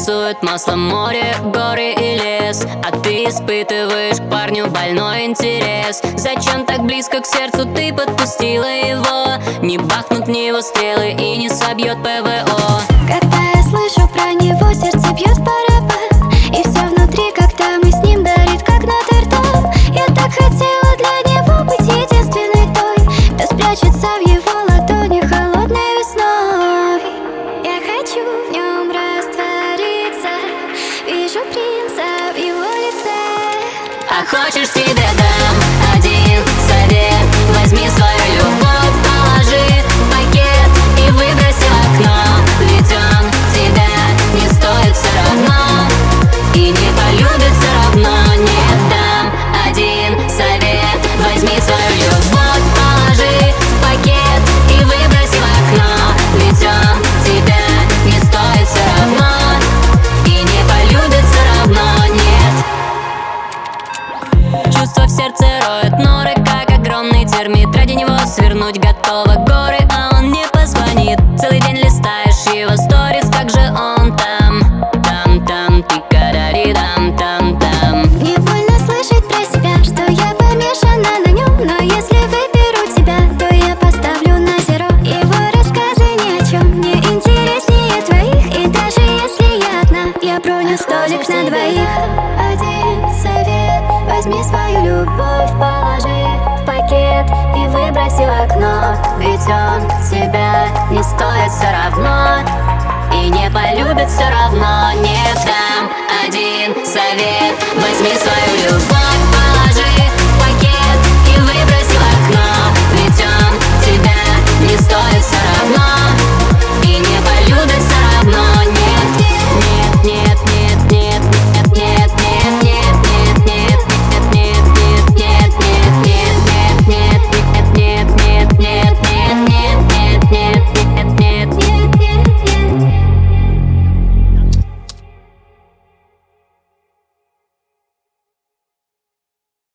интересует масло, море, горы и лес. А ты испытываешь к парню больной интерес. Зачем так близко к сердцу ты подпустила его? Не бахнут в него стрелы и не собьет ПВО. Когда я слышу про него, сердце бьет в барабан, и все внутри, когда мы с ним, горит как Нотр-Дам. Я так хотела для него быть единственной той, кто спрячется в его ладони холодной весной. Я хочу в нем раствориться, вижу принца в его лице. А хочешь, тебе дам один совет: возьми свою любовь, положи в пакет и выброси в окно. Ведь он тебя не стоит все равно и не полюбит все равно. Не дам один совет: возьми свою любовь, положи в пакет и выброси в окно. Ведь он тебя не стоит все равно и не полюбит все равно. Нет. Чувства в сердце роют норы, как огромный термит. Ради него свернуть готова горы, а он не позвонит. Целый день листаешь его сторис, как же он там. Там-там, ти-карари, там-там-там. Мне больно слышать про себя, что я помешана на нем. Но если выберу тебя, то я поставлю на зеро. Его рассказы ни о чем не интереснее твоих. И даже если я одна, я броню столик на двоих. Один совет: возьми свою любовь, положи в пакет и выброси в окно. Ведь он тебя не стоит все равно и не полюбит все равно. Не дам один совет: возьми свою любовь,